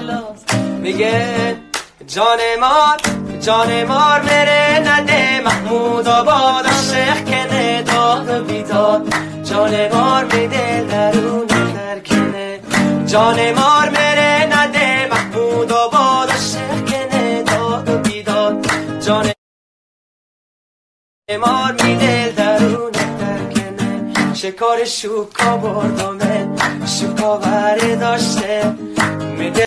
میگه جان مار میره نده محمود آباد شیخ کنه داد و بیداد جان مار میده درون ترکنه جان مار میره نده محمود آباد شیخ کنه داد و بیداد جان مار میده درون ترکنه شکار شوکا بردمه شوکا بره داشته میده